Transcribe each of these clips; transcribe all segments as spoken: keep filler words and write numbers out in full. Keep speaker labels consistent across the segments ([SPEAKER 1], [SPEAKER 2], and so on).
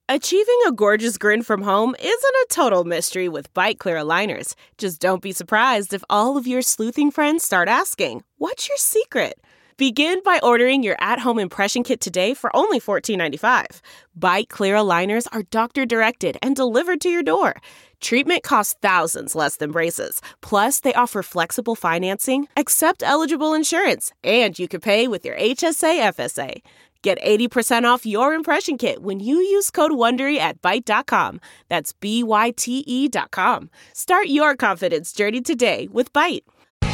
[SPEAKER 1] Achieving a gorgeous grin from home isn't a total mystery with Byte Clear aligners. Just don't be surprised if all of your sleuthing friends start asking, "What's your secret?" Begin by ordering your at-home impression kit today for only fourteen ninety-five. Byte Clear aligners are doctor-directed and delivered to your door. Treatment costs thousands less than braces. Plus, they offer flexible financing, accept eligible insurance, and you can pay with your H S A F S A. Get eighty percent off your impression kit when you use code WONDERY at Byte dot com. That's B Y T E dot com. Start your confidence journey today with Byte.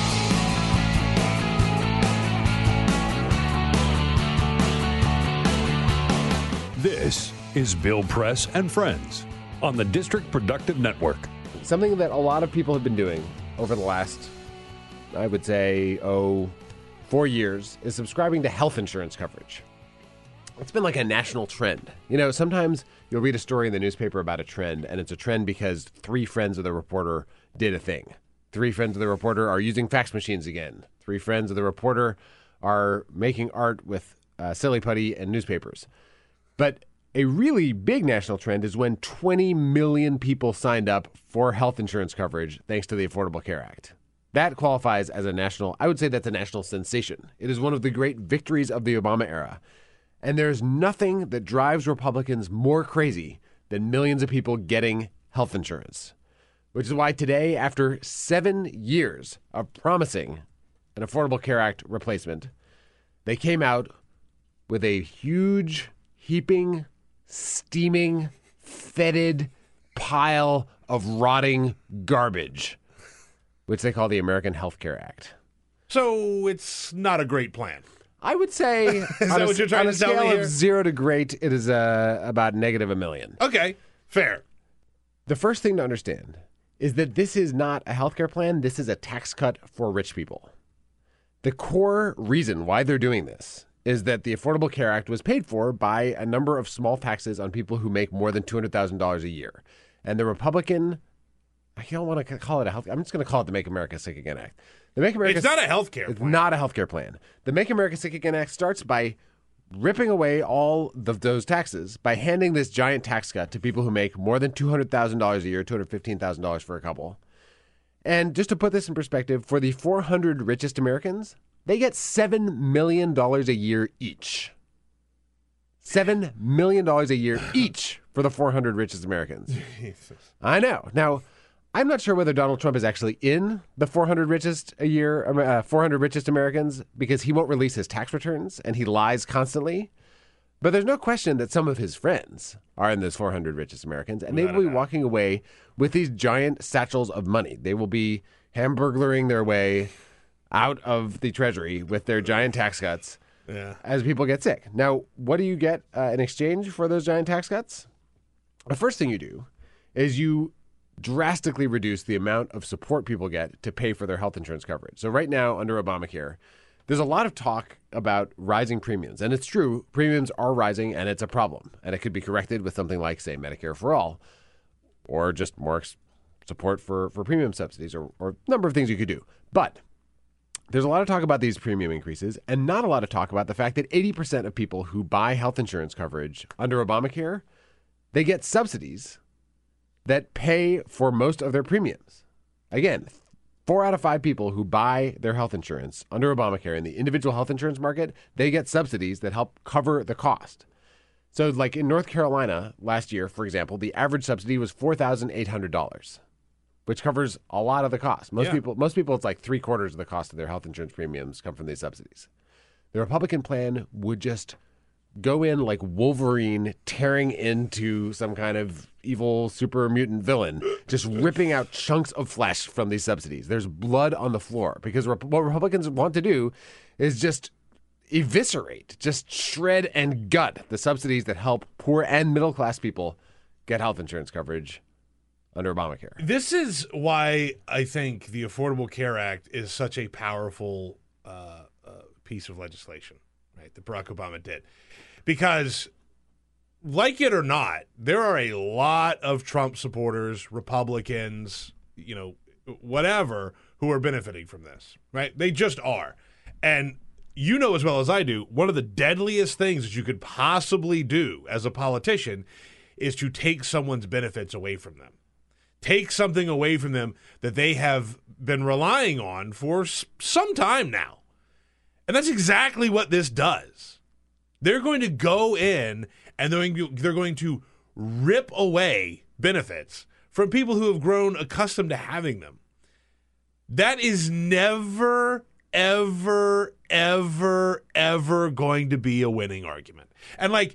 [SPEAKER 2] This is Bill Press and Friends on the District Productive Network.
[SPEAKER 3] Something that a lot of people have been doing over the last, I would say, oh, four years is subscribing to health insurance coverage. It's been like a national trend. You know, sometimes you'll read a story in the newspaper about a trend, and it's a trend because three friends of the reporter did a thing. Three friends of the reporter are using fax machines again. Three friends of the reporter are making art with uh, silly putty and newspapers. But a really big national trend is when twenty million people signed up for health insurance coverage thanks to the Affordable Care Act. That qualifies as a national, I would say that's a national sensation. It is one of the great victories of the Obama era. And there's nothing that drives Republicans more crazy than millions of people getting health insurance, which is why today, after seven years of promising an Affordable Care Act replacement, they came out with a huge, heaping, steaming, fetid pile of rotting garbage, which they call the American Health Care Act.
[SPEAKER 4] So it's not a great plan.
[SPEAKER 3] I would say
[SPEAKER 4] is
[SPEAKER 3] on
[SPEAKER 4] that
[SPEAKER 3] a,
[SPEAKER 4] what you're trying
[SPEAKER 3] on a
[SPEAKER 4] to tell
[SPEAKER 3] scale
[SPEAKER 4] me here?
[SPEAKER 3] of zero to great, it is uh, about negative a million.
[SPEAKER 4] Okay, fair.
[SPEAKER 3] The first thing to understand is that this is not a healthcare plan. This is a tax cut for rich people. The core reason why they're doing this is that the Affordable Care Act was paid for by a number of small taxes on people who make more than two hundred thousand dollars a year. And the Republican, I don't want to call it a health, I'm just going to call it the Make America Sick Again Act. The Make America
[SPEAKER 4] It's not a health care plan.
[SPEAKER 3] It's not a health care plan. The Make America Sick Again Act starts by ripping away all of those taxes by handing this giant tax cut to people who make more than two hundred thousand dollars a year, two hundred fifteen thousand dollars for a couple. And just to put this in perspective, for the four hundred richest Americans, they get seven million dollars a year each. seven million dollars a year each for the four hundred richest Americans.
[SPEAKER 4] Jesus.
[SPEAKER 3] I know. Now, I'm not sure whether Donald Trump is actually in the four hundred richest a year, uh, four hundred richest Americans, because he won't release his tax returns and he lies constantly. But there's no question that some of his friends are in those four hundred richest Americans, and they will be walking away with these giant satchels of money. They will be hamburglaring their way out of the Treasury with their giant tax cuts
[SPEAKER 4] Yeah.
[SPEAKER 3] as people get sick. Now, what do you get uh, in exchange for those giant tax cuts? The first thing you do is you drastically reduce the amount of support people get to pay for their health insurance coverage. So right now, under Obamacare, there's a lot of talk about rising premiums. And it's true, premiums are rising and it's a problem. And it could be corrected with something like, say, Medicare for All, or just more ex- support for, for premium subsidies, or, or a number of things you could do. But there's a lot of talk about these premium increases and not a lot of talk about the fact that eighty percent of people who buy health insurance coverage under Obamacare, they get subsidies that pay for most of their premiums. Again, four out of five people who buy their health insurance under Obamacare in the individual health insurance market, they get subsidies that help cover the cost. So like in North Carolina last year, for example, the average subsidy was four thousand eight hundred dollars, which covers a lot of the cost. Most
[SPEAKER 4] Yeah.
[SPEAKER 3] people, most people, it's like three quarters of the cost of their health insurance premiums come from these subsidies. The Republican plan would just go in like Wolverine tearing into some kind of evil super mutant villain, just ripping out chunks of flesh from these subsidies. There's blood on the floor because what Republicans want to do is just eviscerate, just shred and gut the subsidies that help poor and middle class people get health insurance coverage under Obamacare.
[SPEAKER 4] This is why I think the Affordable Care Act is such a powerful uh, uh, piece of legislation, right, that Barack Obama did. Because, like it or not, there are a lot of Trump supporters, Republicans, you know, whatever, who are benefiting from this, right? They just are. And you know as well as I do, one of the deadliest things that you could possibly do as a politician is to take someone's benefits away from them. Take something away from them that they have been relying on for some time now. And that's exactly what this does. They're going to go in and they're going to, they're going to rip away benefits from people who have grown accustomed to having them. That is never, ever, ever, ever going to be a winning argument. And like,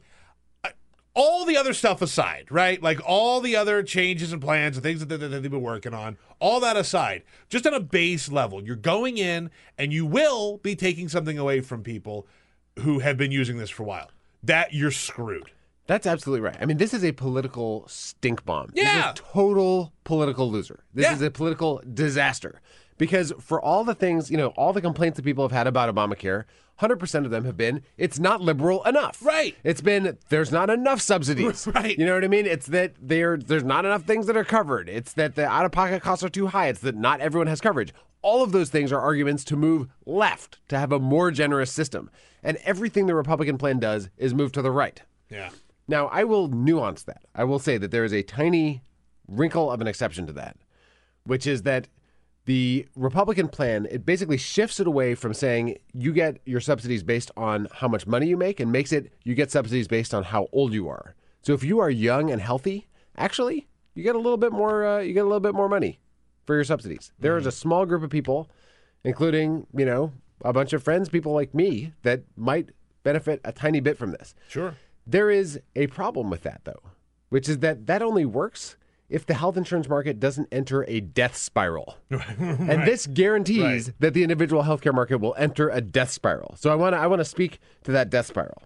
[SPEAKER 4] all the other stuff aside, right? Like all the other changes and plans and things that, that, that they've been working on, all that aside, just on a base level, you're going in and you will be taking something away from people who have been using this for a while. That you're screwed.
[SPEAKER 3] That's absolutely right. I mean, this is a political stink bomb.
[SPEAKER 4] Yeah.
[SPEAKER 3] This is total political loser. This
[SPEAKER 4] Yeah.
[SPEAKER 3] is a political disaster. Because for all the things, you know, all the complaints that people have had about Obamacare, one hundred percent of them have been, it's not liberal enough.
[SPEAKER 4] Right.
[SPEAKER 3] It's been, there's not enough subsidies.
[SPEAKER 4] Right.
[SPEAKER 3] You know what I mean? It's that there, there's not enough things that are covered. It's that the out-of-pocket costs are too high. It's that not everyone has coverage. All of those things are arguments to move left, to have a more generous system. And everything the Republican plan does is move to the right.
[SPEAKER 4] Yeah.
[SPEAKER 3] Now, I will nuance that. I will say that there is a tiny wrinkle of an exception to that, which is that the Republican plan, it basically shifts it away from saying you get your subsidies based on how much money you make and makes it you get subsidies based on how old you are. So if you are young and healthy, actually, you get a little bit more uh, you get a little bit more money for your subsidies. Mm-hmm. There is a small group of people, including, you know, a bunch of friends, people like me, that might benefit a tiny bit from this.
[SPEAKER 4] Sure.
[SPEAKER 3] There is a problem with that, though, which is that that only works if the health insurance market doesn't enter a death spiral.
[SPEAKER 4] Right.
[SPEAKER 3] And this guarantees
[SPEAKER 4] Right.
[SPEAKER 3] that the individual healthcare market will enter a death spiral. So I want to I want to speak to that death spiral.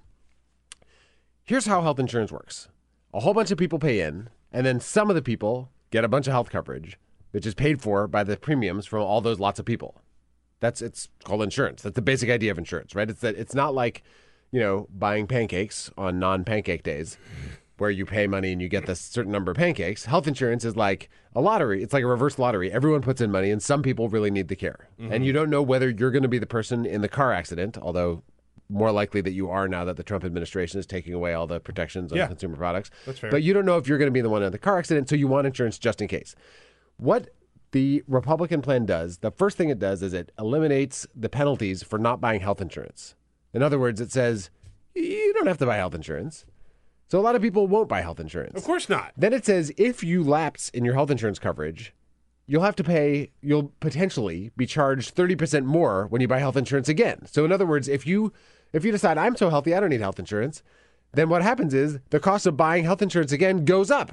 [SPEAKER 3] Here's how health insurance works. A whole bunch of people pay in, and then some of the people get a bunch of health coverage, which is paid for by the premiums from all those lots of people. That's it's called insurance. That's the basic idea of insurance, right? It's that it's not like, you know, buying pancakes on non-pancake days, where you pay money and you get this certain number of pancakes. Health insurance is like a lottery. It's like a reverse lottery. Everyone puts in money, and some people really need the care. Mm-hmm. And you don't know whether you're going to be the person in the car accident, although more likely that you are now that the Trump administration is taking away all the protections on
[SPEAKER 4] Yeah.
[SPEAKER 3] consumer products.
[SPEAKER 4] That's fair.
[SPEAKER 3] But you don't know if you're going to be the one in the car accident, so you want insurance just in case. What the Republican plan does, the first thing it does is it eliminates the penalties for not buying health insurance. In other words, it says, you don't have to buy health insurance. So a lot of people won't buy health insurance.
[SPEAKER 4] Of course not.
[SPEAKER 3] Then it says if you lapse in your health insurance coverage, you'll have to pay, you'll potentially be charged thirty percent more when you buy health insurance again. So in other words, if you if you decide I'm so healthy I don't need health insurance, then what happens is the cost of buying health insurance again goes up.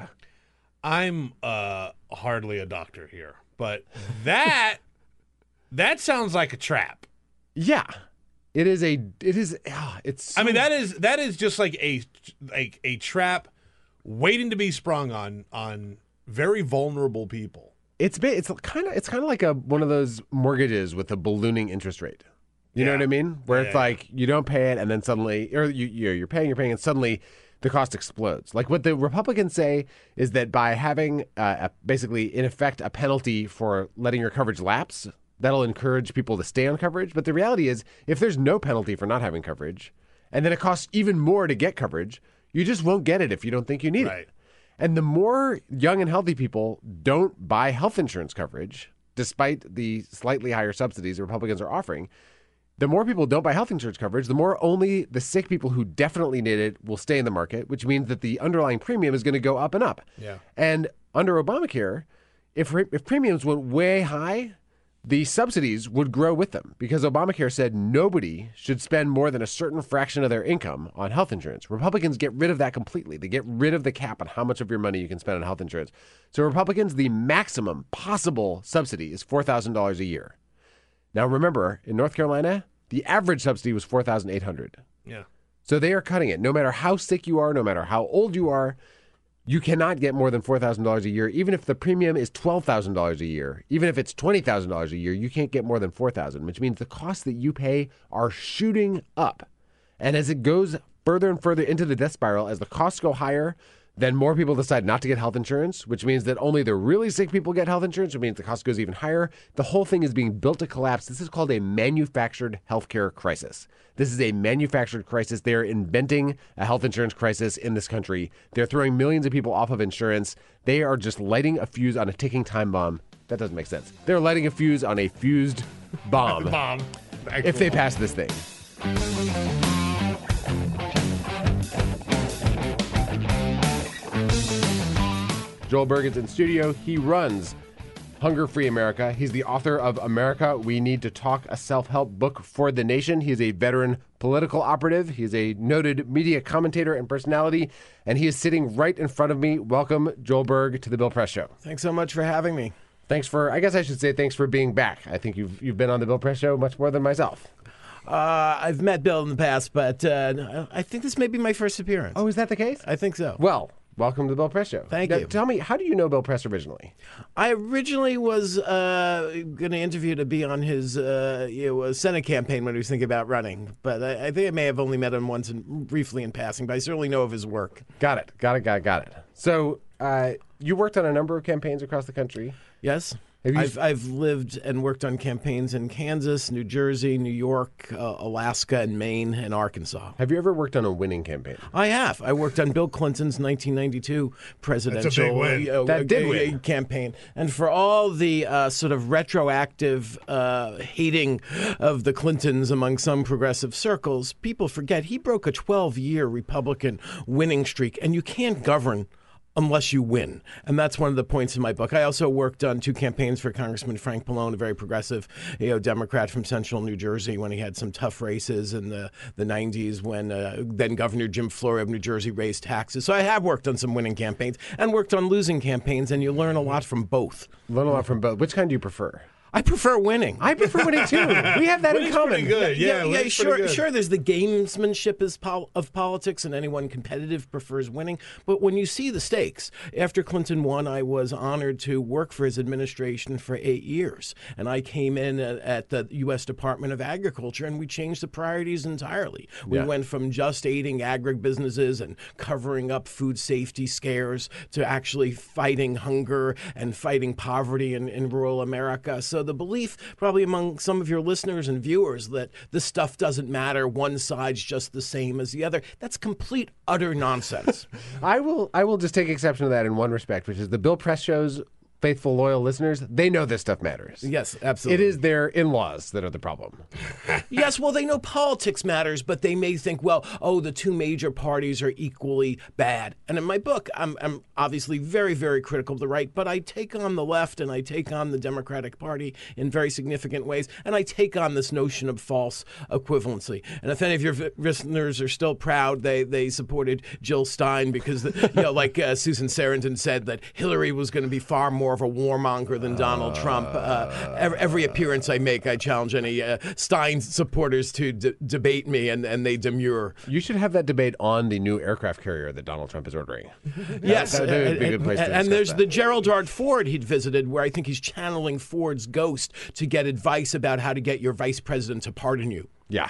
[SPEAKER 4] I'm uh, hardly a doctor here, but that that sounds like a trap.
[SPEAKER 3] Yeah. It is a it is ah, it's so,
[SPEAKER 4] I mean that is that is just like a like a trap waiting to be sprung on on very vulnerable people.
[SPEAKER 3] It's ba- it's kind of it's kind of like a one of those mortgages with a ballooning interest rate. You know
[SPEAKER 4] Yeah.
[SPEAKER 3] what I mean? Where
[SPEAKER 4] Yeah,
[SPEAKER 3] it's
[SPEAKER 4] yeah.
[SPEAKER 3] like you don't pay it and then suddenly or you you're, you're paying you're paying and suddenly the cost explodes. Like what the Republicans say is that by having uh, a, basically in effect a penalty for letting your coverage lapse, that'll encourage people to stay on coverage. But the reality is, if there's no penalty for not having coverage, and then it costs even more to get coverage, you just won't get it if you don't think you need
[SPEAKER 4] Right.
[SPEAKER 3] it. And the more young and healthy people don't buy health insurance coverage, despite the slightly higher subsidies the Republicans are offering, the more people don't buy health insurance coverage, the more only the sick people who definitely need it will stay in the market, which means that the underlying premium is going to go up and up.
[SPEAKER 4] Yeah.
[SPEAKER 3] And under Obamacare, if if premiums went way high, the subsidies would grow with them because Obamacare said nobody should spend more than a certain fraction of their income on health insurance. Republicans get rid of that completely. They get rid of the cap on how much of your money you can spend on health insurance. So Republicans, the maximum possible subsidy is four thousand dollars a year. Now, remember, in North Carolina, the average subsidy was four thousand eight hundred dollars.
[SPEAKER 4] Yeah.
[SPEAKER 3] So they are cutting it. No matter how sick you are, no matter how old you are, you cannot get more than four thousand dollars a year. Even if the premium is twelve thousand dollars a year, even if it's twenty thousand dollars a year, you can't get more than four thousand dollars, which means the costs that you pay are shooting up. And as it goes further and further into the death spiral, as the costs go higher, Then more people decide not to get health insurance, which means that only the really sick people get health insurance, which means the cost goes even higher. The whole thing is being built to collapse. This is called a manufactured healthcare crisis. This is a manufactured crisis. They're inventing a health insurance crisis in this country. They're throwing millions of people off of insurance. They are just lighting a fuse on a ticking time bomb. That doesn't make sense. They're lighting a fuse on a fused bomb.
[SPEAKER 4] Bomb.
[SPEAKER 3] If they pass this thing. Joel Berg is in studio. He runs Hunger Free America. He's the author of America, We Need to Talk, a self-help book for the nation. He is a veteran political operative. He is a noted media commentator and personality, and he is sitting right in front of me. Welcome, Joel Berg, to the Bill Press Show.
[SPEAKER 5] Thanks so much for having me.
[SPEAKER 3] Thanks for, I guess I should say thanks for being back. I think you've you've been on the Bill Press Show much more than myself.
[SPEAKER 5] Uh, I've met Bill in the past, but uh, I think this may be my first appearance.
[SPEAKER 3] Oh, is that the case?
[SPEAKER 5] I think so.
[SPEAKER 3] Well, welcome to the Bill Press Show.
[SPEAKER 5] Thank
[SPEAKER 3] now,
[SPEAKER 5] you.
[SPEAKER 3] Tell me, how do you know Bill Press originally?
[SPEAKER 5] I originally was uh, going to interview to be on his uh, you know, Senate campaign when he was thinking about running, but I, I think I may have only met him once and briefly in passing, but I certainly know of his work.
[SPEAKER 3] Got it. Got it. Got it. Got it. So uh, you worked on a number of campaigns across the country.
[SPEAKER 5] Yes.
[SPEAKER 3] Have you-
[SPEAKER 5] I've, I've lived and worked on campaigns in Kansas, New Jersey, New York, uh, Alaska, and Maine, and Arkansas.
[SPEAKER 3] Have you ever worked on a winning campaign?
[SPEAKER 5] I have. I worked on Bill Clinton's nineteen ninety-two presidential
[SPEAKER 4] win.
[SPEAKER 5] you know,
[SPEAKER 3] That did
[SPEAKER 5] uh,
[SPEAKER 3] win.
[SPEAKER 5] campaign. And for all the uh, sort of retroactive uh, hating of the Clintons among some progressive circles, people forget he broke a twelve-year Republican winning streak, and you can't govern unless you win. And that's one of the points in my book. I also worked on two campaigns for Congressman Frank Pallone, a very progressive you know, Democrat from central New Jersey, when he had some tough races in the, the nineties when uh, then Governor Jim Flory of New Jersey raised taxes. So I have worked on some winning campaigns and worked on losing campaigns, and you learn a lot from both.
[SPEAKER 3] Learn a lot from both. Which kind do you prefer?
[SPEAKER 5] I prefer winning.
[SPEAKER 3] I prefer winning too. We have that in
[SPEAKER 4] Winning's
[SPEAKER 3] common.
[SPEAKER 4] pretty good. Yeah,
[SPEAKER 5] yeah, yeah,
[SPEAKER 4] winning's
[SPEAKER 5] sure,
[SPEAKER 4] pretty good.
[SPEAKER 5] sure. There's the gamesmanship is pol- of politics, and anyone competitive prefers winning. But when you see the stakes, after Clinton won, I was honored to work for his administration for eight years, and I came in at, at the U S Department of Agriculture, and we changed the priorities entirely. We
[SPEAKER 3] Yeah.
[SPEAKER 5] went from just aiding agribusinesses and covering up food safety scares to actually fighting hunger and fighting poverty in, in rural America. So the belief probably among some of your listeners and viewers that this stuff doesn't matter, one side's just the same as the other, that's complete, utter nonsense.
[SPEAKER 3] I will I will just take exception to that in one respect, which is the Bill Press Show's faithful, loyal listeners, they know this stuff matters.
[SPEAKER 5] Yes, absolutely.
[SPEAKER 3] It is their in-laws that are the problem.
[SPEAKER 5] Yes, well, they know politics matters, but they may think, well, oh, the two major parties are equally bad. And in my book, I'm, I'm obviously very, very critical of the right, but I take on the left and I take on the Democratic Party in very significant ways, and I take on this notion of false equivalency. And if any of your vi- listeners are still proud, they, they supported Jill Stein because, the, you know, like uh, Susan Sarandon said, that Hillary was going to be far more of a warmonger than Donald Trump. Uh, every, every appearance I make, I challenge any uh, Stein supporters to d- debate me, and, and they demur.
[SPEAKER 3] You should have that debate on the new aircraft carrier that Donald Trump is ordering.
[SPEAKER 5] Yes,
[SPEAKER 3] that would be a good place to
[SPEAKER 5] and, and
[SPEAKER 3] discuss
[SPEAKER 5] there's
[SPEAKER 3] that.
[SPEAKER 5] the Gerald R. Ford he'd visited, where I think he's channeling Ford's ghost to get advice about how to get your vice president to pardon you.
[SPEAKER 3] Yeah.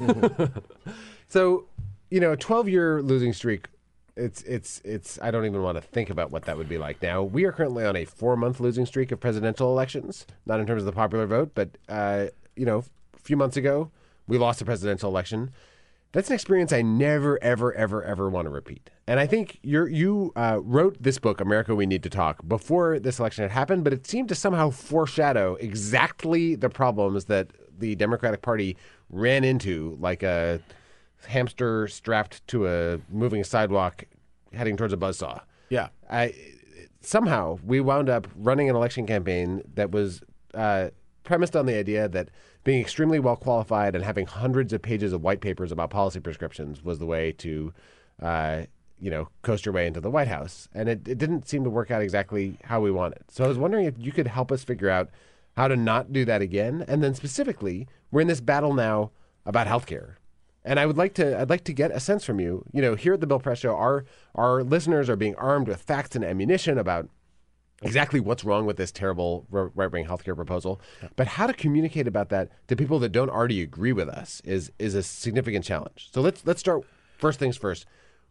[SPEAKER 3] So, you know, a twelve-year losing streak, it's, it's, it's, I don't even want to think about what that would be like now. We are currently on a four-month losing streak of presidential elections, not in terms of the popular vote, but, uh, you know, a few months ago, we lost a presidential election. That's an experience I never, ever, ever, ever want to repeat. And I think you're, you uh, wrote this book, America, We Need to Talk, before this election had happened, but it seemed to somehow foreshadow exactly the problems that the Democratic Party ran into, like a hamster strapped to a moving sidewalk heading towards a buzzsaw.
[SPEAKER 5] Yeah.
[SPEAKER 3] I, somehow we wound up running an election campaign that was uh, premised on the idea that being extremely well qualified and having hundreds of pages of white papers about policy prescriptions was the way to, uh, you know, coast your way into the White House. And it, it didn't seem to work out exactly how we wanted. So I was wondering if you could help us figure out how to not do that again. And then specifically, we're in this battle now about healthcare. And I would like to, I'd like to get a sense from you. You know, here at the Bill Press Show, our our listeners are being armed with facts and ammunition about exactly what's wrong with this terrible right-wing healthcare proposal. Yeah. But how to communicate about that to people that don't already agree with us is is a significant challenge. So let's let's start first things first.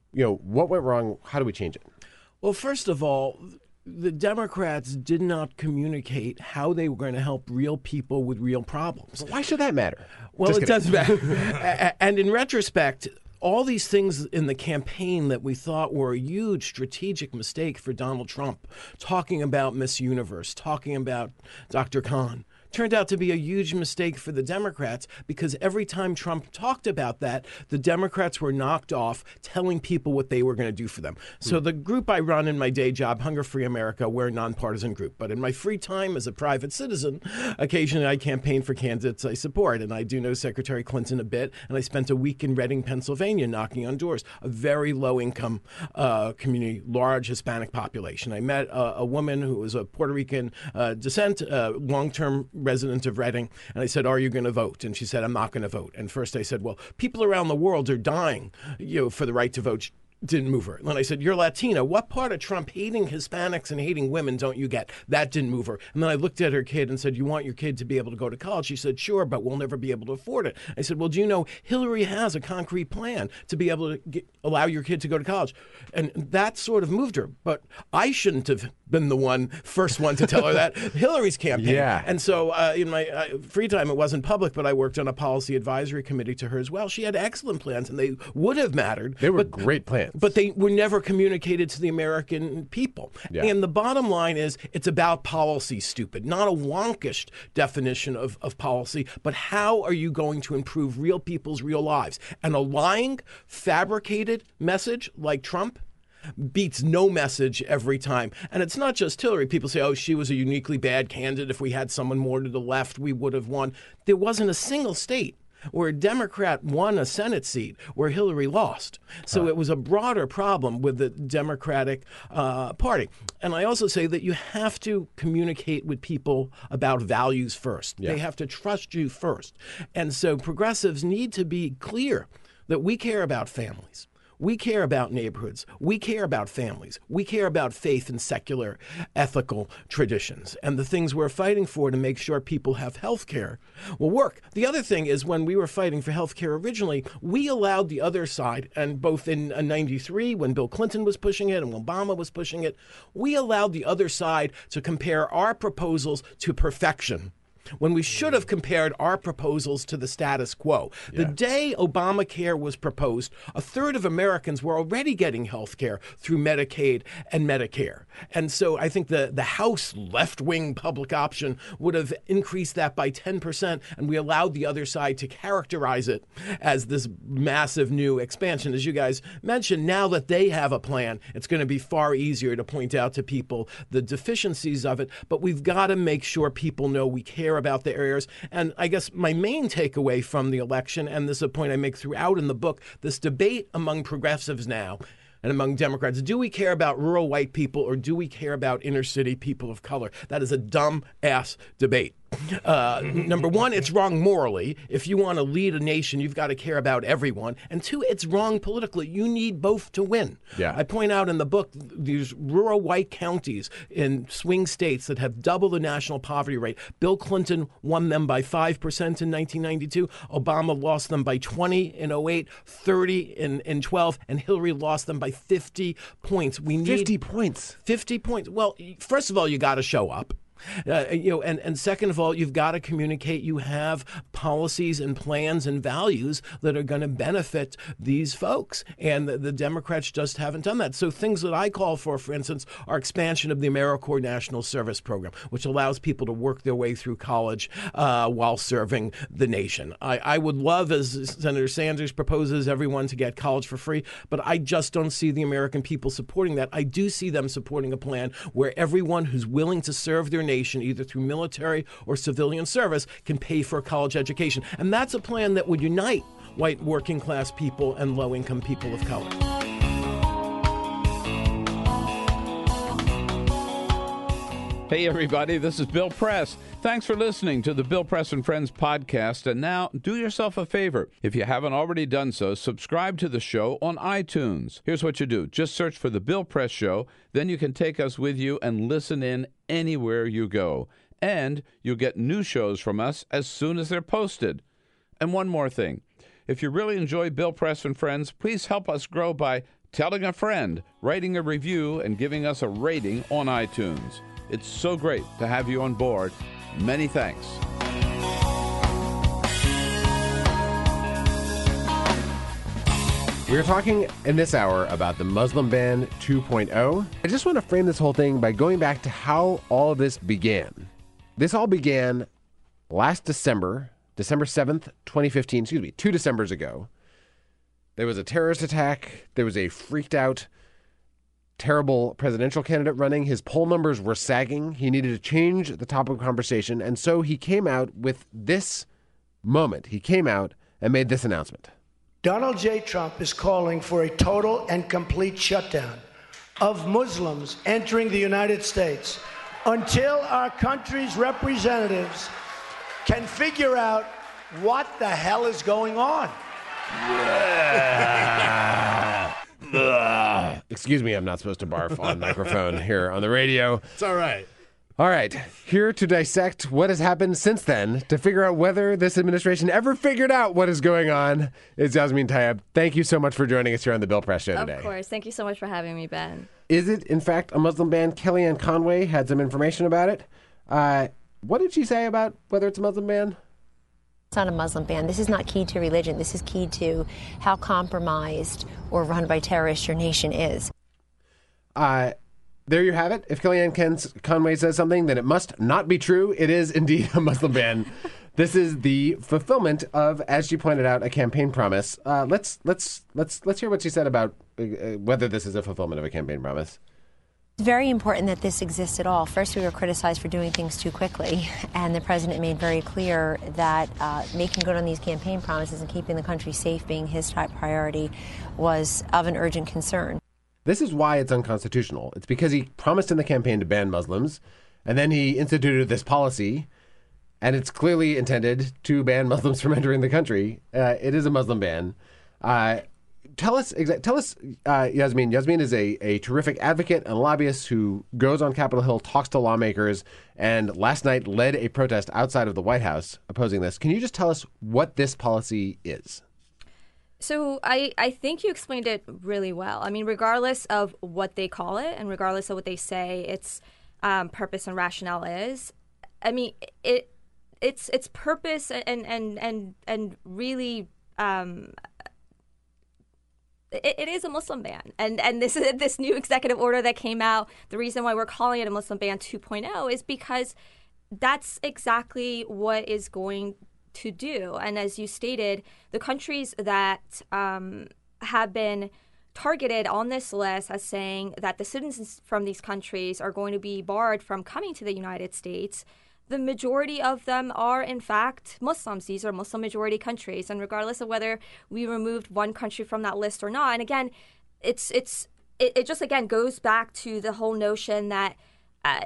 [SPEAKER 3] you know, what went wrong? How do we change it?
[SPEAKER 5] Well, first of all, the Democrats did not communicate how they were going to help real people with real problems.
[SPEAKER 3] Why should that matter?
[SPEAKER 5] Well,
[SPEAKER 3] Just
[SPEAKER 5] it
[SPEAKER 3] kidding.
[SPEAKER 5] does matter. And in retrospect, all these things in the campaign that we thought were a huge strategic mistake for Donald Trump, talking about Miss Universe, talking about Doctor Khan, turned out to be a huge mistake for the Democrats, because every time Trump talked about that, the Democrats were knocked off telling people what they were going to do for them. So the group I run in my day job, Hunger Free America, we're a nonpartisan group. But in my free time as a private citizen, occasionally I campaign for candidates I support. And I do know Secretary Clinton a bit. And I spent a week in Reading, Pennsylvania, knocking on doors, a very low-income uh, community, large Hispanic population. I met a, a woman who was of Puerto Rican uh, descent, uh, long-term resident of Reading, and I said, "Are you going to vote?" And she said, "I'm not going to vote." And first I said, "Well, people around the world are dying, you know, for the right to vote." Didn't move her. And then I said, "You're Latina. What part of Trump hating Hispanics and hating women don't you get?" That didn't move her. And then I looked at her kid and said, "You want your kid to be able to go to college?" She said, "Sure, but we'll never be able to afford it." I said, "Well, do you know Hillary has a concrete plan to be able to get, allow your kid to go to college?" And that sort of moved her. But I shouldn't have been the one, first one to tell her that. Hillary's campaign.
[SPEAKER 3] Yeah.
[SPEAKER 5] And so uh, in my uh, free time, it wasn't public, but I worked on a policy advisory committee to her as well. She had excellent plans, and they would have mattered.
[SPEAKER 3] They were
[SPEAKER 5] but,
[SPEAKER 3] great plans.
[SPEAKER 5] But they were never communicated to the American people.
[SPEAKER 3] Yeah.
[SPEAKER 5] And the bottom line is it's about policy, stupid. Not a wonkish definition of, of policy, but how are you going to improve real people's real lives? And a lying, fabricated message like Trump beats no message every time. And it's not just Hillary. People say, oh, she was a uniquely bad candidate. If we had someone more to the left, we would have won. There wasn't a single state where a Democrat won a Senate seat where Hillary lost. So it was a broader problem with the Democratic uh, Party. And I also say that you have to communicate with people about values first.
[SPEAKER 3] Yeah.
[SPEAKER 5] They have to trust you first. And so progressives need to be clear that we care about families. We care about neighborhoods. We care about families. We care about faith and secular ethical traditions and the things we're fighting for to make sure people have health care will work. The other thing is when we were fighting for health care originally, we allowed the other side, and both in ninety-three when Bill Clinton was pushing it and when Obama was pushing it, we allowed the other side to compare our proposals to perfection, when we should have compared our proposals to the status quo. The day Obamacare was proposed, a third of Americans were already getting health care through Medicaid and Medicare. And so I think the, the House left-wing public option would have increased that by ten percent, and we allowed the other side to characterize it as this massive new expansion. As you guys mentioned, now that they have a plan, it's going to be far easier to point out to people the deficiencies of it, but we've got to make sure people know we care about the areas. And I guess my main takeaway from the election, and this is a point I make throughout in the book, this debate among progressives now and among Democrats, do we care about rural white people or do we care about inner city people of color? That is a dumb-ass debate. Uh, number one, it's wrong morally. If you want to lead a nation, you've got to care about everyone. And two, it's wrong politically. You need both to win.
[SPEAKER 3] Yeah.
[SPEAKER 5] I point out in the book these rural white counties in swing states that have double the national poverty rate. Bill Clinton won them by five percent in nineteen ninety-two. Obama lost them by twenty in oh eight, thirty in, in twelve, and Hillary lost them by fifty points. We need
[SPEAKER 3] fifty points.
[SPEAKER 5] fifty points. Well, first of all, you got to show up. Uh, you know, and, and second of all, you've got to communicate you have policies and plans and values that are going to benefit these folks. And the, the Democrats just haven't done that. So things that I call for, for instance, are expansion of the AmeriCorps National Service Program, which allows people to work their way through college uh, while serving the nation. I, I would love, as Senator Sanders proposes, everyone to get college for free, but I just don't see the American people supporting that. I do see them supporting a plan where everyone who's willing to serve their nation, either through military or civilian service, can pay for a college education. And that's a plan that would unite white working class people and low income people of color.
[SPEAKER 6] Hey, everybody, this is Bill Press. Thanks for listening to the Bill Press and Friends podcast. And now, do yourself a favor. If you haven't already done so, subscribe to the show on iTunes. Here's what you do. Just search for The Bill Press Show. Then you can take us with you and listen in anywhere you go. And you'll get new shows from us as soon as they're posted. And one more thing. If you really enjoy Bill Press and Friends, please help us grow by telling a friend, writing a review, and giving us a rating on iTunes. It's so great to have you on board. Many thanks.
[SPEAKER 3] We're talking in this hour about the Muslim ban two point oh. I just want to frame this whole thing by going back to how all of this began. This all began last December, December seventh, twenty fifteen, excuse me, two Decembers ago. There was a terrorist attack. There was a freaked out, terrible presidential candidate running. His poll numbers were sagging. He needed to change the topic of conversation. And so he came out with this moment. He came out and made this announcement.
[SPEAKER 7] Donald J. Trump is calling for a total and complete shutdown of Muslims entering the United States until our country's representatives can figure out what the hell is going on.
[SPEAKER 3] Excuse me, I'm not supposed to barf on microphone here on the radio.
[SPEAKER 4] It's all right.
[SPEAKER 3] All right, here to dissect what has happened since then, to figure out whether this administration ever figured out what is going on, is Yasmin Tayyab. Thank you so much for joining us here on the Bill Press Show today.
[SPEAKER 8] Of course. Thank you so much for having me, Ben.
[SPEAKER 3] Is it, in fact, a Muslim ban? Kellyanne Conway had some information about it. Uh, what did she say about whether it's a Muslim ban?
[SPEAKER 9] It's not a Muslim ban. This is not key to religion. This is key to how compromised or run by terrorists your nation is. Uh, there you have it. If Kellyanne Conway says something, then it must not be true. It is indeed a Muslim ban. This is the fulfillment of, as she pointed out, a campaign promise. Uh, let's let's let's let's hear what she said about uh, whether this is a fulfillment of a campaign promise. It's very important that this exists at all. First, we were criticized for doing things too quickly, and the president made very clear that uh, making good on these campaign promises and keeping the country safe being his top priority was of an urgent concern.
[SPEAKER 3] This is why it's unconstitutional. It's because he promised in the campaign to ban Muslims, and then he instituted this policy, and it's clearly intended to ban Muslims from entering the country. Uh, it is a Muslim ban. Uh, Tell us, exa- tell us, uh, Yasmin. Yasmin is a, a terrific advocate and lobbyist who goes on Capitol Hill, talks to lawmakers, and last night led a protest outside of the White House opposing this. Can you just tell us what this policy is?
[SPEAKER 8] So I, I think you explained it really well. I mean, regardless of what they call it and regardless of what they say its um, purpose and rationale is, I mean, it its its purpose and and and and really. Um, It, it is a Muslim ban, and and this is this new executive order that came out. The reason why we're calling it a Muslim ban two point oh is because that's exactly what is going to do. And as you stated, the countries that um, have been targeted on this list as saying that the citizens from these countries are going to be barred from coming to the United States. The majority of them are, in fact, Muslims. These are Muslim-majority countries. And regardless of whether we removed one country from that list or not, and again, it's it's it, it just, again, goes back to the whole notion that uh,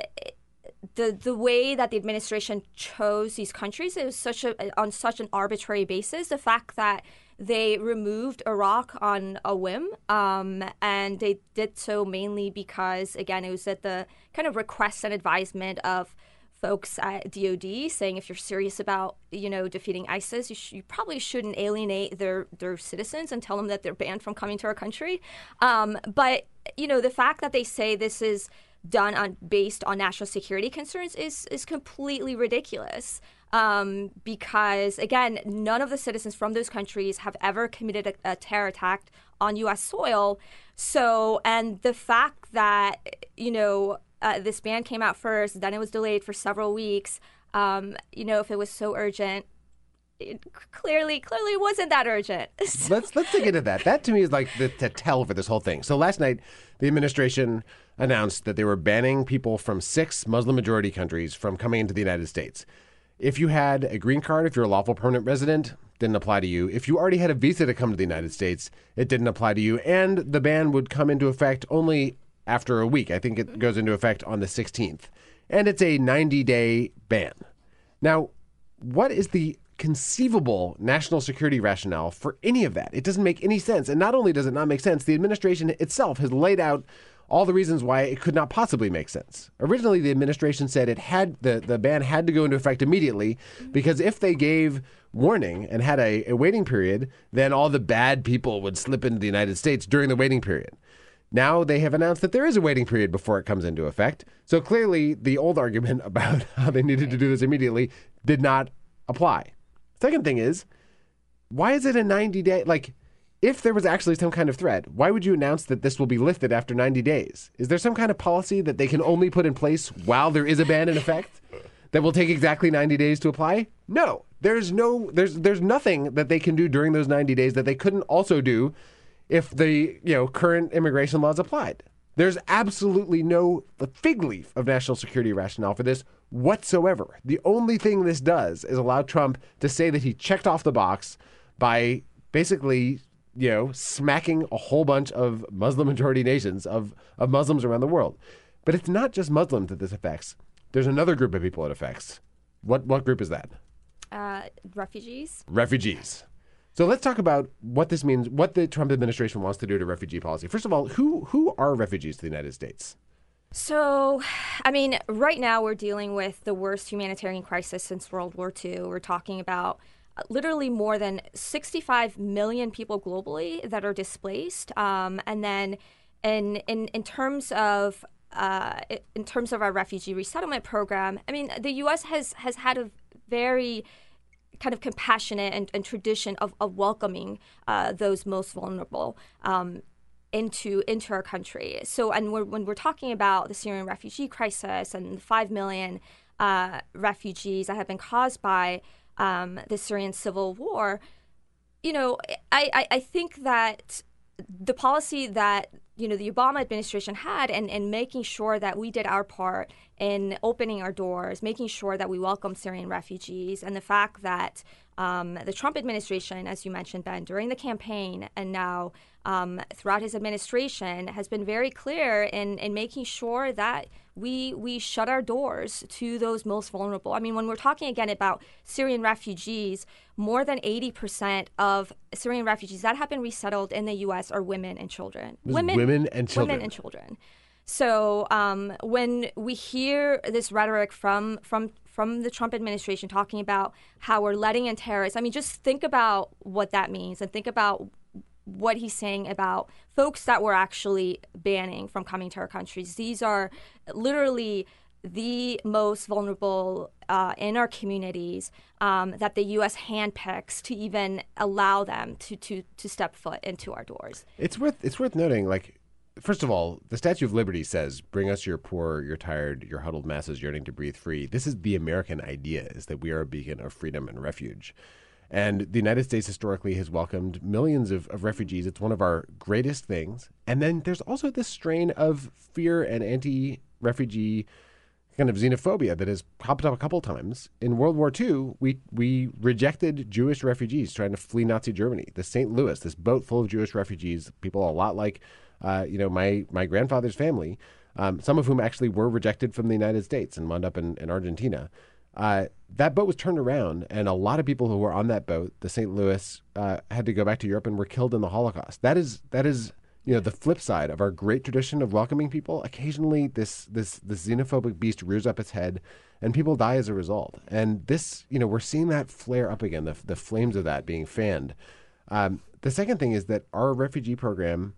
[SPEAKER 8] the the way that the administration chose these countries is such a on such an arbitrary basis. The fact that they removed Iraq on a whim, um, and they did so mainly because, again, it was at the kind of request and advisement of folks at D O D saying if you're serious about, you know, defeating ISIS, you, sh- you probably shouldn't alienate their, their citizens and tell them that they're banned from coming to our country. Um, but, you know, the fact that they say this is done on based on national security concerns is is completely ridiculous. Um, because, again, none of the citizens from those countries have ever committed a, a terror attack on U S soil. So, and the fact that, you know, Uh, this ban came out first, then it was delayed for several weeks. Um, you know, if it was so urgent, it clearly, clearly wasn't that urgent. So.
[SPEAKER 3] Let's let's dig into that. That to me is like the, the tell for this whole thing. So last night, the administration announced that they were banning people from six Muslim-majority countries from coming into the United States. If you had a green card, if you're a lawful permanent resident, didn't apply to you. If you already had a visa to come to the United States, it didn't apply to you. And the ban would come into effect only after a week. I think it goes into effect on the sixteenth. And it's a ninety-day ban. Now, what is the conceivable national security rationale for any of that? It doesn't make any sense. And not only does it not make sense, the administration itself has laid out all the reasons why it could not possibly make sense. Originally, the administration said it had the, the ban had to go into effect immediately because if they gave warning and had a, a waiting period, then all the bad people would slip into the United States during the waiting period. Now they have announced that there is a waiting period before it comes into effect. So clearly, the old argument about how they needed to do this immediately did not apply. Second thing is, why is it a ninety day? Like, if there was actually some kind of threat, why would you announce that this will be lifted after ninety days? Is there some kind of policy that they can only put in place while there is a ban in effect that will take exactly ninety days to apply? No, there's no, there's, there's nothing that they can do during those ninety days that they couldn't also do if the, you know, current immigration laws applied. There's absolutely no fig leaf of national security rationale for this whatsoever. The only thing this does is allow Trump to say that he checked off the box by basically, you know, smacking a whole bunch of Muslim majority nations of, of Muslims around the world. But it's not just Muslims that this affects. There's another group of people it affects. What what group is that?
[SPEAKER 8] Uh, refugees.
[SPEAKER 3] Refugees. So let's talk about what this means, what the Trump administration wants to do to refugee policy. First of all, who who are refugees to the United States?
[SPEAKER 8] So, I mean, right now we're dealing with the worst humanitarian crisis since World War Two. We're talking about literally more than sixty-five million people globally that are displaced. Um, and then in, in, in terms of uh, in terms of our refugee resettlement program, I mean, the U S has, has had a very kind of compassionate and, and tradition of, of welcoming uh, those most vulnerable um, into into our country. So, and we're, when we're talking about the Syrian refugee crisis and the five million uh, refugees that have been caused by um, the Syrian civil war, you know, I, I, I think that the policy that, you know, the Obama administration had and, and making sure that we did our part in opening our doors, making sure that we welcome Syrian refugees, and the fact that um, the Trump administration, as you mentioned, Ben, during the campaign and now um, throughout his administration has been very clear in, in making sure that we we shut our doors to those most vulnerable. I mean, when we're talking again about Syrian refugees, more than eighty percent of Syrian refugees that have been resettled in the U S are women and children.
[SPEAKER 3] Women, women and children.
[SPEAKER 8] Women and children. So um, when we hear this rhetoric from from from the Trump administration talking about how we're letting in terrorists, I mean, just think about what that means and think about what he's saying about folks that we're actually banning from coming to our countries. These are literally the most vulnerable uh, in our communities um, that the U S handpicks to even allow them to, to, to step foot into our doors.
[SPEAKER 3] It's worth it's worth noting, like, first of all, the Statue of Liberty says, "Bring us your poor, your tired, your huddled masses yearning to breathe free." This is the American idea, is that we are a beacon of freedom and refuge. And the United States historically has welcomed millions of, of refugees. It's one of our greatest things. And then there's also this strain of fear and anti-refugee kind of xenophobia that has popped up a couple times. In World War Two, we we rejected Jewish refugees trying to flee Nazi Germany. The Saint Louis, this boat full of Jewish refugees, people a lot like, uh, you know, my my grandfather's family, um, some of whom actually were rejected from the United States and wound up in, in Argentina. Uh, that boat was turned around, and a lot of people who were on that boat, the Saint Louis, uh, had to go back to Europe and were killed in the Holocaust. That is that is you know the flip side of our great tradition of welcoming people. Occasionally, this this this xenophobic beast rears up its head, and people die as a result. And this, you know, we're seeing that flare up again. The the flames of that being fanned. Um, the second thing is that our refugee program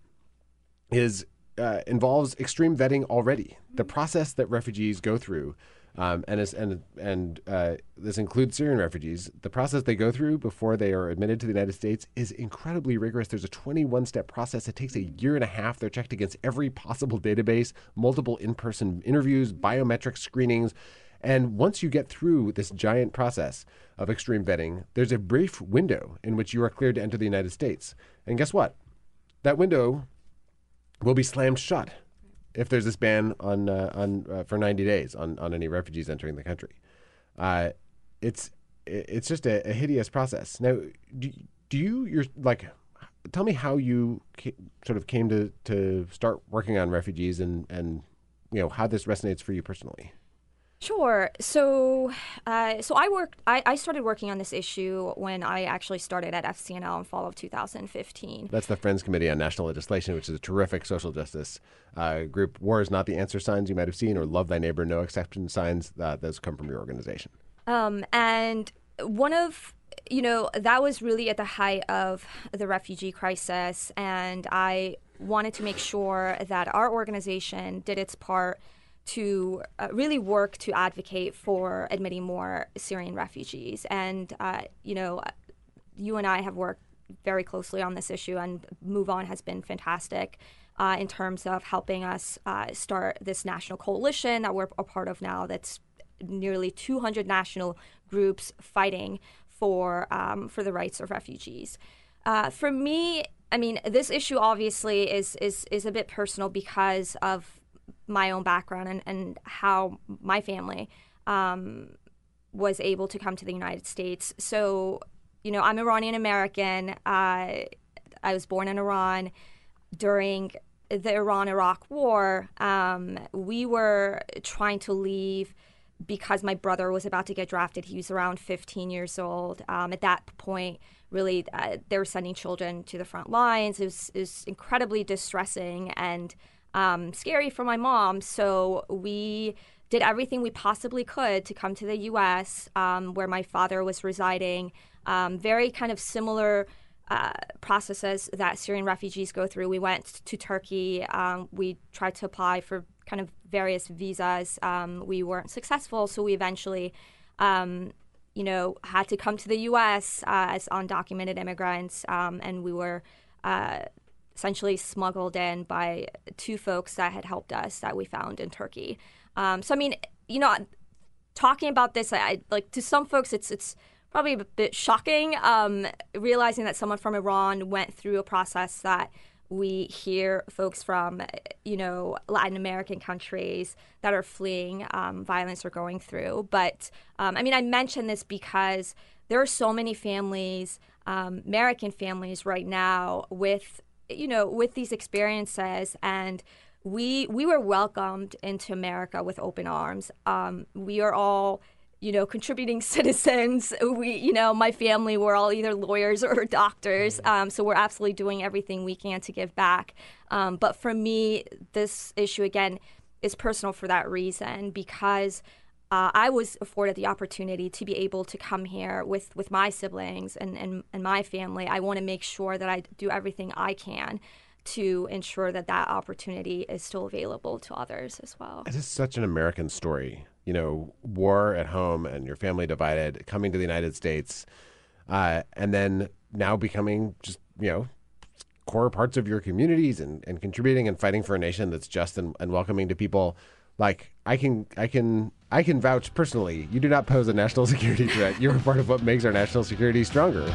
[SPEAKER 3] is uh, involves extreme vetting already. The process that refugees go through. Um, and is, and and uh, this includes Syrian refugees. The process they go through before they are admitted to the United States is incredibly rigorous. There's a twenty-one step process. It takes a year and a half. They're checked against every possible database, multiple in-person interviews, biometric screenings. And once you get through this giant process of extreme vetting, there's a brief window in which you are cleared to enter the United States. And guess what? That window will be slammed shut if there's this ban on uh, on uh, for ninety days on, on any refugees entering the country. Uh, it's it's just a, a hideous process. Now, do, do you you're like tell me how you ca- sort of came to, to start working on refugees and, and you know how this resonates for you personally.
[SPEAKER 8] Sure. So, uh, so I worked. I, I started working on this issue when I actually started at F C N L in fall of two thousand fifteen.
[SPEAKER 3] That's the Friends Committee on National Legislation, which is a terrific social justice uh, group. War is not the answer signs you might have seen, or love thy neighbor, no exception signs. Uh, those come from your organization.
[SPEAKER 8] Um, and one of, you know, that was really at the height of the refugee crisis, and I wanted to make sure that our organization did its part to uh, really work to advocate for admitting more Syrian refugees. And, uh, you know, you and I have worked very closely on this issue, and Move On has been fantastic uh, in terms of helping us uh, start this national coalition that we're a part of now that's nearly two hundred national groups fighting for um, for the rights of refugees. Uh, for me, I mean, this issue obviously is is is a bit personal because of my own background and, and how my family um, was able to come to the United States. So, you know, I'm Iranian American. Uh, I was born in Iran during the Iran-Iraq War. Um, we were trying to leave because my brother was about to get drafted. He was around fifteen years old. Um, at that point, really, uh, they were sending children to the front lines. It was, it was incredibly distressing and um, scary for my mom. So we did everything we possibly could to come to the U S, um, where my father was residing. Um, very kind of similar uh, processes that Syrian refugees go through. We went to Turkey. Um, we tried to apply for kind of various visas. Um, we weren't successful, so we eventually, um, you know, had to come to the U S uh, as undocumented immigrants, um, and we were uh, essentially smuggled in by two folks that had helped us that we found in Turkey. Um, so, I mean, you know, talking about this, I, like to some folks, it's it's probably a bit shocking, um, realizing that someone from Iran went through a process that we hear folks from, you know, Latin American countries that are fleeing um, violence are going through. But, um, I mean, I mention this because there are so many families, um, American families right now with, you know, with these experiences, and we we were welcomed into America with open arms. Um, we are all, you know, contributing citizens. We, you know, my family, we're all either lawyers or doctors. Um, so we're absolutely doing everything we can to give back. Um, but for me, this issue, again, is personal for that reason, because uh, I was afforded the opportunity to be able to come here with, with my siblings and, and, and my family. I want to make sure that I do everything I can to ensure that that opportunity is still available to others as well.
[SPEAKER 3] It is such an American story. You know, war at home and your family divided, coming to the United States, uh, and then now becoming just, you know, core parts of your communities and, and contributing and fighting for a nation that's just and, and welcoming to people. Like, I can, I can, I can vouch personally, you do not pose a national security threat. You're a part of what makes our national security stronger.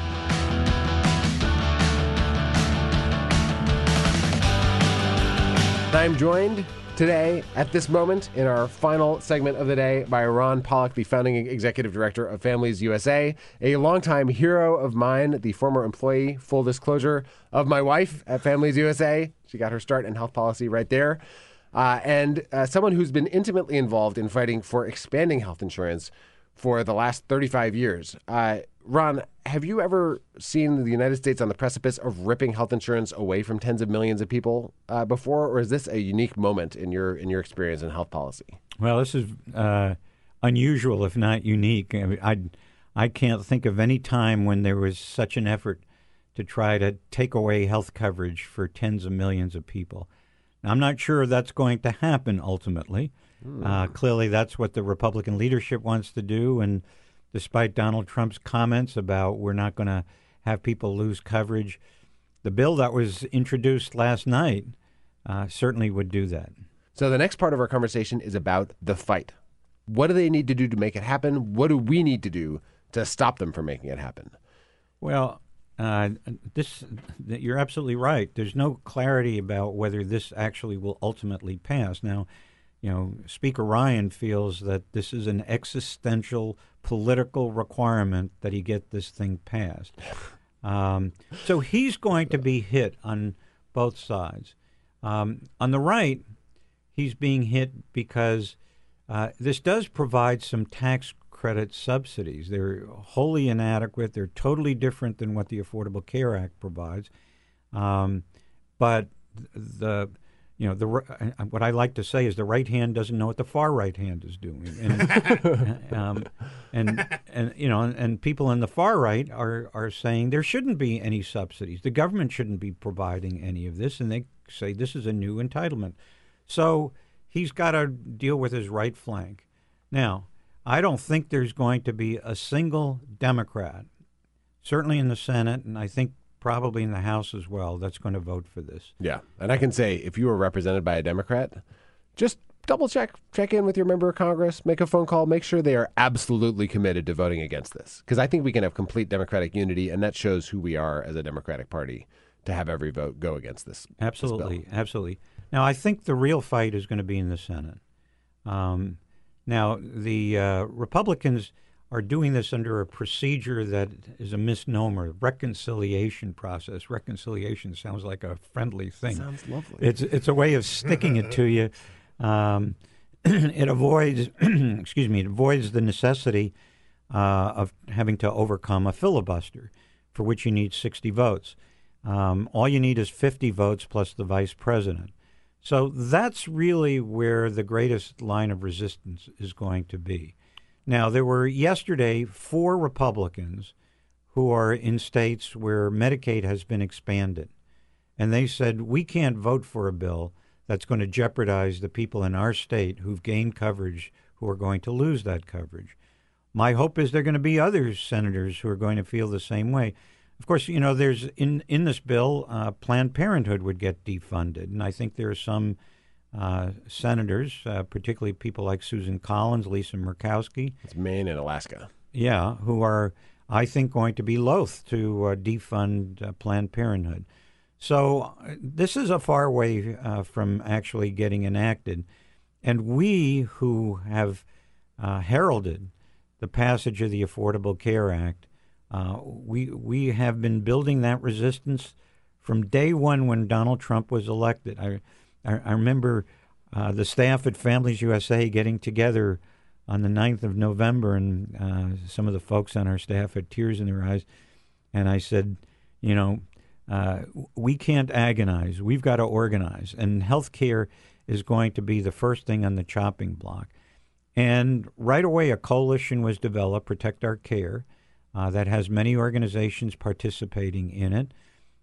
[SPEAKER 3] I'm joined today, at this moment, in our final segment of the day, by Ron Pollock, the founding executive director of Families U S A, a longtime hero of mine, the former employee, full disclosure, of my wife at Families U S A. She got her start in health policy right there. Uh, and uh, someone who's been intimately involved in fighting for expanding health insurance for the last thirty-five years. Uh, Ron, have you ever seen the United States on the precipice of ripping health insurance away from tens of millions of people uh, before, or is this a unique moment in your in your experience in health policy?
[SPEAKER 10] Well, this is uh, unusual, if not unique. I mean, I I can't think of any time when there was such an effort to try to take away health coverage for tens of millions of people. Now, I'm not sure that's going to happen ultimately. Mm. Uh, clearly, that's what the Republican leadership wants to do, and despite Donald Trump's comments about we're not going to have people lose coverage, the bill that was introduced last night uh, certainly would do that.
[SPEAKER 3] So the next part of our conversation is about the fight. What do they need to do to make it happen? What do we need to do to stop them from making it happen?
[SPEAKER 10] Well, uh, this you're absolutely right. There's no clarity about whether this actually will ultimately pass. Now, you know, Speaker Ryan feels that this is an existential political requirement that he get this thing passed. Um, so he's going to be hit on both sides. Um, on the right, he's being hit because uh, this does provide some tax credit subsidies. They're wholly inadequate. They're totally different than what the Affordable Care Act provides. Um, but the you know the what I like to say is the right hand doesn't know what the far right hand is doing, and um, and and you know and, and people in the far right are are saying there shouldn't be any subsidies. The government shouldn't be providing any of this, and they say this is a new entitlement. So he's got to deal with his right flank. Now, I don't think there's going to be a single Democrat, certainly in the Senate, and I think probably in the House as well, that's going to vote for this.
[SPEAKER 3] Yeah, and I can say if you were represented by a Democrat, just double check, check in with your member of Congress, make a phone call, make sure they are absolutely committed to voting against this. Because I think we can have complete Democratic unity, and that shows who we are as a Democratic Party to have every vote go against this.
[SPEAKER 10] Absolutely,
[SPEAKER 3] this
[SPEAKER 10] absolutely. Now, I think the real fight is going to be in the Senate. Um, now, the uh, Republicans are doing this under a procedure that is a misnomer, reconciliation process. Reconciliation sounds like a friendly thing.
[SPEAKER 3] Sounds lovely.
[SPEAKER 10] It's it's a way of sticking it to you. Um, it avoids, excuse me, it avoids the necessity uh, of having to overcome a filibuster, for which you need sixty votes. Um, all you need is fifty votes plus the vice president. So that's really where the greatest line of resistance is going to be. Now, there were yesterday four Republicans who are in states where Medicaid has been expanded. And they said, we can't vote for a bill that's going to jeopardize the people in our state who've gained coverage who are going to lose that coverage. My hope is there are going to be other senators who are going to feel the same way. Of course, you know, there's in, in this bill, uh, Planned Parenthood would get defunded. And I think there are some uh, senators, uh, particularly people like Susan Collins, Lisa Murkowski.
[SPEAKER 3] It's Maine and Alaska.
[SPEAKER 10] Yeah, who are, I think, going to be loath to uh, defund uh, Planned Parenthood. So uh, this is a far way uh, from actually getting enacted. And we who have uh, heralded the passage of the Affordable Care Act, Uh, we we have been building that resistance from day one when Donald Trump was elected. I I, I remember uh, the staff at Families U S A getting together on the ninth of November, and uh, some of the folks on our staff had tears in their eyes. And I said, you know, uh, we can't agonize. We've got to organize. And health care is going to be the first thing on the chopping block. And right away, a coalition was developed, Protect Our Care, Uh, that has many organizations participating in it.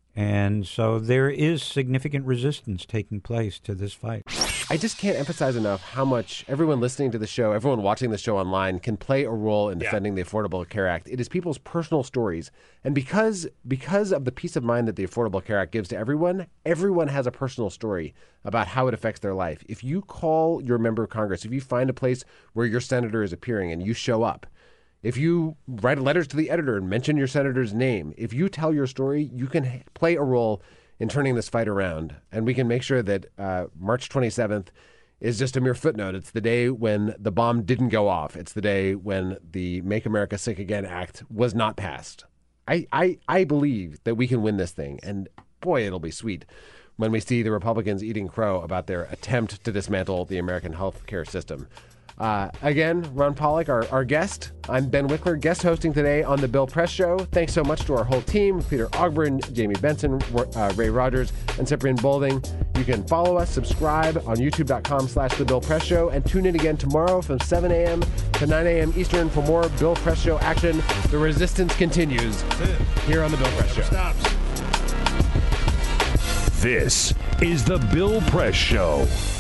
[SPEAKER 10] And so there is significant resistance taking place to this fight.
[SPEAKER 3] I just can't emphasize enough how much everyone listening to the show, everyone watching the show online can play a role in defending yeah. the Affordable Care Act. It is people's personal stories. And because because of the peace of mind that the Affordable Care Act gives to everyone, everyone has a personal story about how it affects their life. If you call your member of Congress, if you find a place where your senator is appearing and you show up, if you write letters to the editor and mention your senator's name, if you tell your story, you can h- play a role in turning this fight around. And we can make sure that uh, March twenty-seventh is just a mere footnote. It's the day when the bomb didn't go off. It's the day when the Make America Sick Again Act was not passed. I, I, I believe that we can win this thing. And boy, it'll be sweet when we see the Republicans eating crow about their attempt to dismantle the American health care system. Uh, again, Ron Pollock, our, our guest. I'm Ben Wickler, guest hosting today on The Bill Press Show. Thanks so much to our whole team, Peter Ogburn, Jamie Benson, uh, Ray Rogers, and Cyprian Bolding. You can follow us, subscribe on youtube.com slash The Bill Press Show, and tune in again tomorrow from seven a.m. to nine a.m. Eastern for more Bill Press Show action. The resistance continues here on The Bill Press Show.
[SPEAKER 4] Stops.
[SPEAKER 2] This is The Bill Press Show.